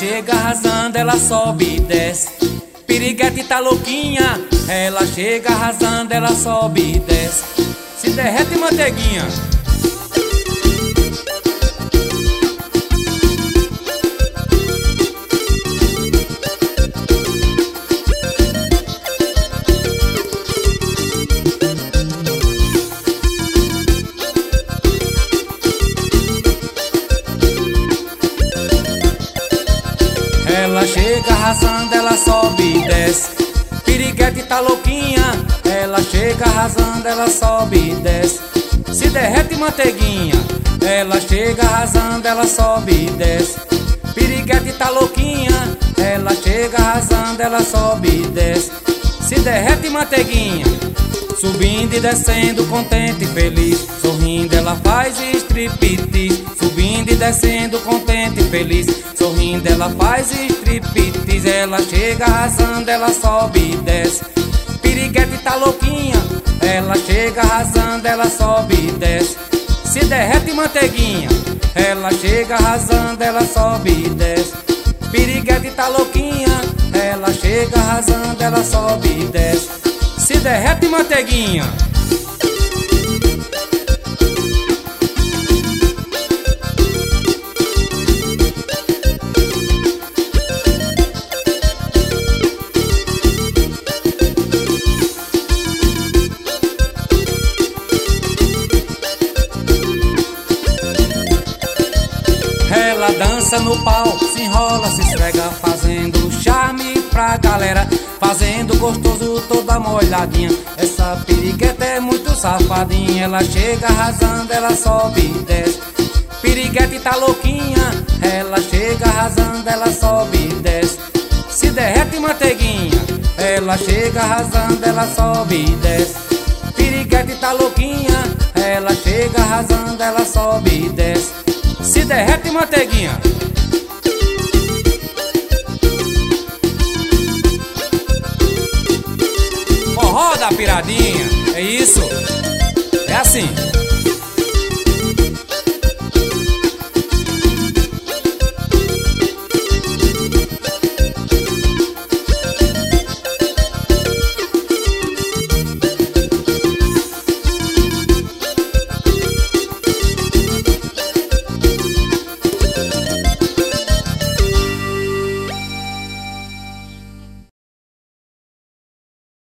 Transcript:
chega arrasando, ela sobe e desce. Piriguete tá louquinha, ela chega arrasando, ela sobe e desce. Se derrete manteiguinha. Ela chega arrasando, ela sobe e desce. Piriguete tá louquinha, ela chega arrasando, ela sobe e desce. Se derrete manteiguinha. Ela chega arrasando, ela sobe e desce. Piriguete tá louquinha, ela chega arrasando, ela sobe e desce. Se derrete manteiguinha. Subindo e descendo, contente e feliz, sorrindo ela faz striptease. Subindo e descendo, contente e feliz, sorrindo ela faz striptease. Ela chega arrasando, ela sobe e desce. Piriguete tá louquinha, ela chega arrasando, ela sobe e desce. Se derrete manteiguinha. Ela chega arrasando, ela sobe e desce. Piriguete tá louquinha, ela chega arrasando, ela sobe e desce. Se derrete manteiguinha. Ela dança no pau, se enrola, se esfrega, fazendo charme pra galera, fazendo gostoso toda molhadinha. Essa piriguete é muito safadinha. Ela chega arrasando, ela sobe e desce. Piriguete tá louquinha, ela chega arrasando, ela sobe e desce. Se derrete manteiguinha. Ela chega arrasando, ela sobe e desce. Piriguete tá louquinha, ela chega arrasando, ela sobe e desce. Se derrete manteiguinha. Forró da piradinha, é isso? É assim.